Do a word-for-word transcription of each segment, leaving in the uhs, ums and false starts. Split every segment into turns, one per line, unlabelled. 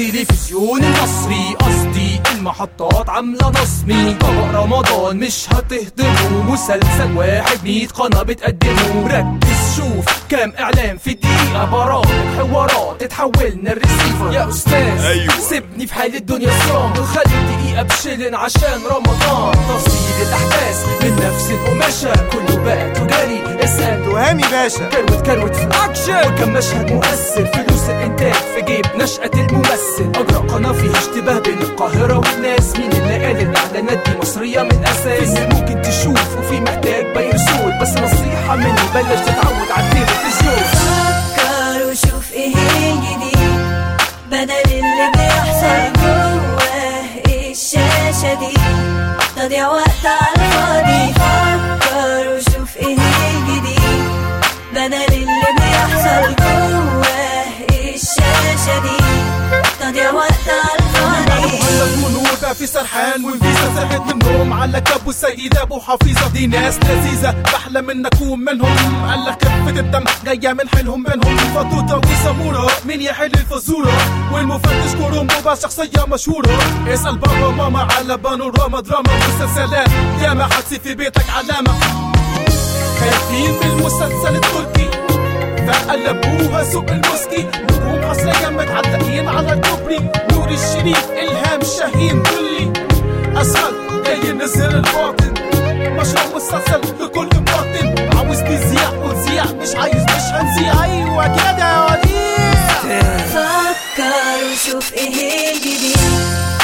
التلفزيون المصري، قصدي المحطات عاملة نصمي. طبق رمضان مش هتهضمه، مسلسل واحد مية قناة بتقدمه. ركز شوف كام اعلان في دقيقة، برامج حوارات تتحولنا الريسيفر. يا استاذ
أيوة.
سيبني في حال الدنيا صيام، وخلي دقيقة بشلن عشان رمضان. تفصيل الاحداث من نفس القماشة، كله بقى تجاري. اسأل
تهامي باشا،
كروت كروت في اكشن، وكم مشهد مؤثر. فلوس الانتاج في جيب نشأة الممثل. اجرى قناة فيها اشتباه بين القاهرة والناس. مين اللي قال الاعلانات دي مصرية من اساس؟ في ممكن تشوف وفي محتاج بيرسول، بس نصيحة مني بلاش تتعود على التلفزيون.
فكر وشوف ايه الجديد بدل اللي بيحصل جواه الشاشة دي، تضيع وقت على الفاضي. فكر وشوف ايه الجديد بدل اللي بيحصل جواه الشاشة دي، تضيع وقت على الفاضي.
بقى في سرحان وانفيزا، صحت من النوم على كابو السيدة ابو حفيظة. دي ناس لذيذة بحلم ان اكون منهم، قالك خفة الدم جاية من حيلهم بينهم. فطوطة وسمورة مين يحل الفزورة، والمفتش كرومبو بقى شخصية مشهورة. اسأل بابا ماما على بانوراما دراما مسلسلات، ياما حتسيب في بيتك علامة. خايفين من المسلسل التركي فقلبوها سوق المسكي. نجوم عصرية متعلقين على الكوبري، نور الشريف إلهام شاهين كلي. أسهل جاي ينزل الباطن، مشروع مسلسل لكل مواطن. عاوز تذيع وتذيع، مش عايز مش هنذيع. أيوة كده يا وديع.
فكر وشوف ايه الجديد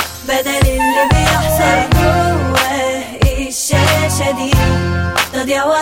بدل اللي بيحصل جواه الشاشة دي، تضيع